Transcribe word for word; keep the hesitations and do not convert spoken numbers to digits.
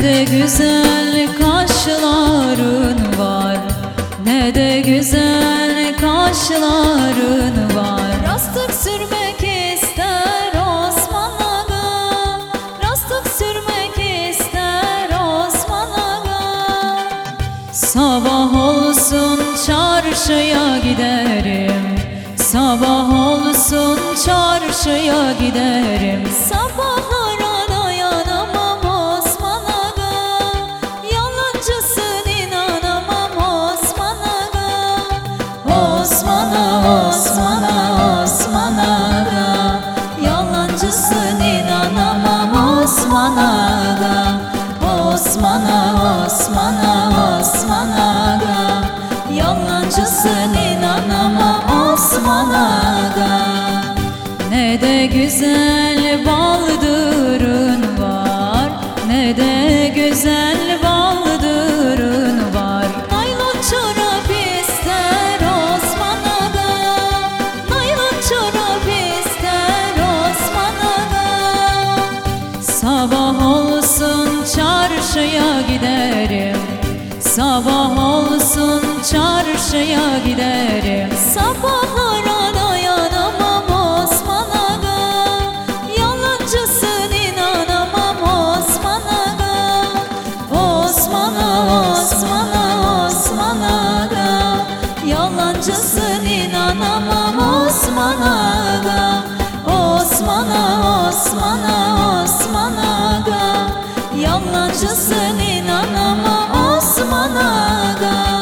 de güzel kaşların var, ne de güzel kaşların var. Rastık sürmek ister Osman Aga, rastık sürmek ister Osman Aga. Sabah olsun çarşıya giderim, sabah olsun çarşıya giderim. Sabahlara dayanamam Osman Aga, yalancısın inanamam Osman Aga. Osman Ağa, Osman Ağa, Osman Ağa, yalancısın inanamam Osman Ağa. Osman Ağa, Osman Ağa, Osman Ağa, yalancısın inanamam Osman Ağa. Ne de güzel baldırın var, ne de güzel baldırın var. Naylon çorap ister Osman Aga, naylon çorap ister Osman Aga. Sabah olsun çarşıya giderim, sabah olsun çarşıya giderim. Sabahlara dayanamam Osman Aga, yalancısın inanamam Osman Aga. Osman Ağa, Osman Ağa, Osman Ağa, yalancısın inanamam Osman Ağa. Osman Ağa, Osman Ağa, Osman Ağa, yalancısın inanamam Osman Ağa.